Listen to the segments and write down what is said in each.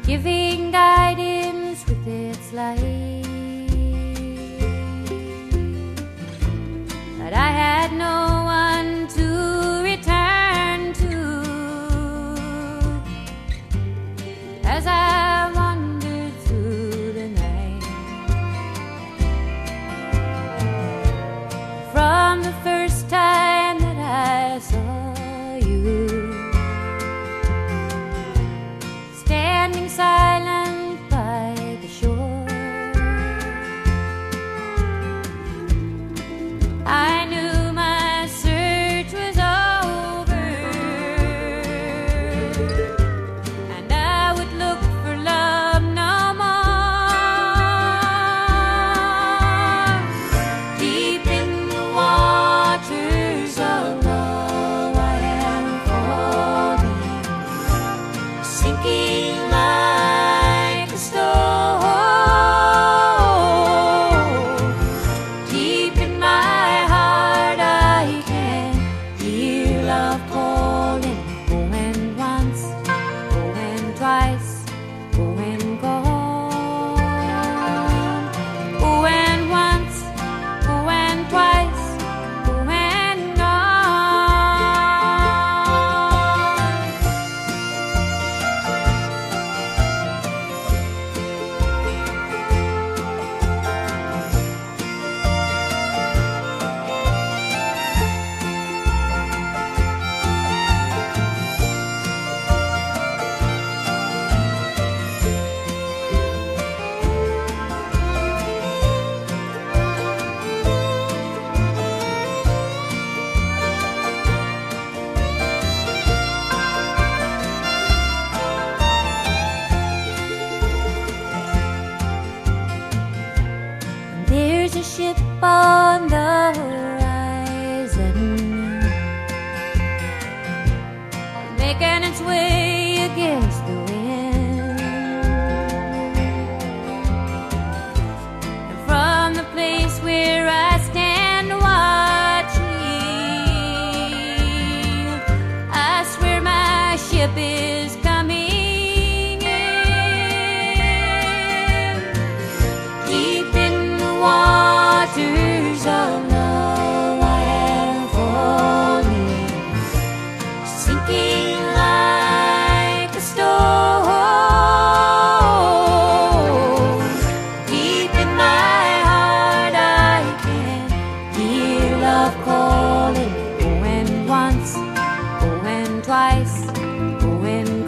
giving guidance with its light. But I had no one to return to as I wandered through the night. From the first time that I saw you, standing silent by the shore, I knew my search was over, and I would look for love no more. Deep in the waters of love I am falling, sinking like a stone. Deep in my heart I can hear love calling, going once, going twice, going gone. Going once, going twice, going gone. There's a ship on the horizon, making its way against the wind. And from the place where I stand watching, I swear my ship is coming in. Deep in the waters of love I am falling, sinking like a stone. Deep in my heart I can hear love calling, going once, going twice, going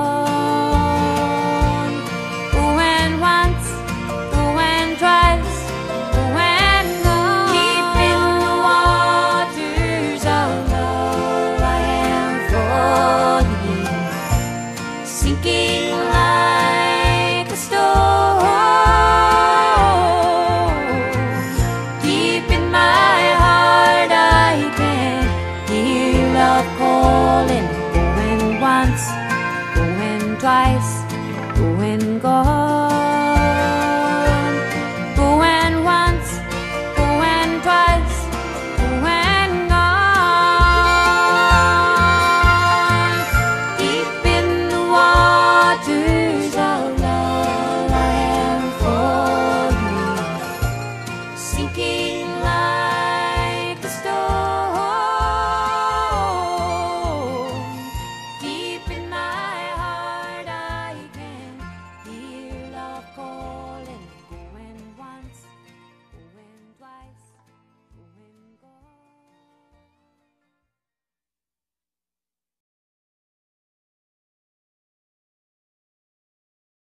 gone. Going once, going twice, going gone. Deep in the waters of love I am falling, sinking like a stone. Deep in my heart I can hear love calling, going once, going twice, going gone. Going once, going twice, going gone. Deep in the water